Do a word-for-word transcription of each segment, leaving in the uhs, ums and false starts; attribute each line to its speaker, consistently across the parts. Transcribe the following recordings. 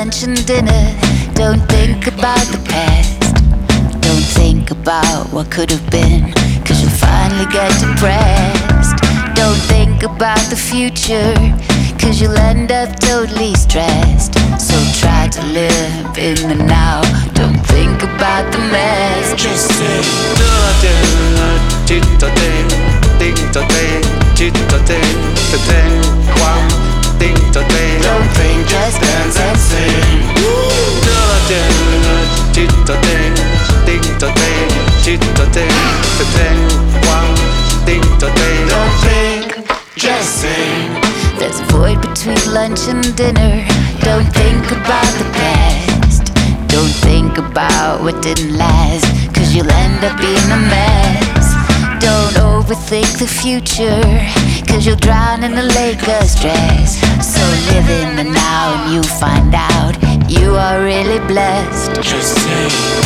Speaker 1: lunch and dinner. Don't think about the past. Don't think about what could have been, cause you'll finally get depressed. Don't think about the future, cause you'll end up totally stressed. So try to live in the now. Don't think about the mess. Just say don't think, just dance and sing. Don't think, just sing. There's a void between lunch and dinner. Don't think about the past. Don't think about what didn't last, cause you'll end up being a mess. Don't overthink the future, cause you'll drown in a lake of stress. So live in the now and you'll find out you are really blessed. Just say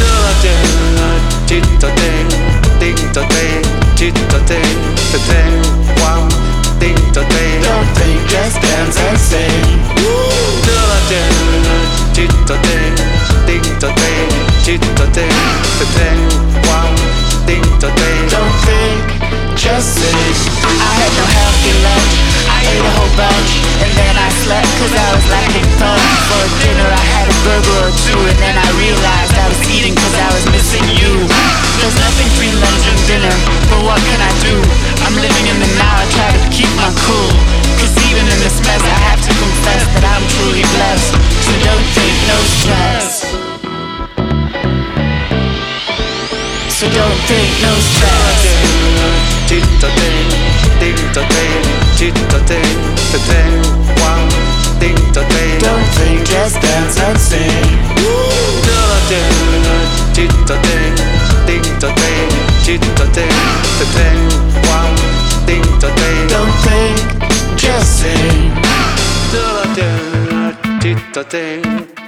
Speaker 1: don't think, just dance and sing. Don't think, just sing. I had no healthy lunch, I ate a whole bunch, and then I slept cause I was lacking punch. For dinner I had a burger or two, and then I realized I was eating cause I was missing you. There's nothing between lunch and dinner, but what can I do? I'm living in the now, I try to keep my cool, cause even in this mess I have to confess that I'm truly blessed. So don't think, no stress. So don't think, no stress. Don't think, just dance and sing. Don't think, just sing.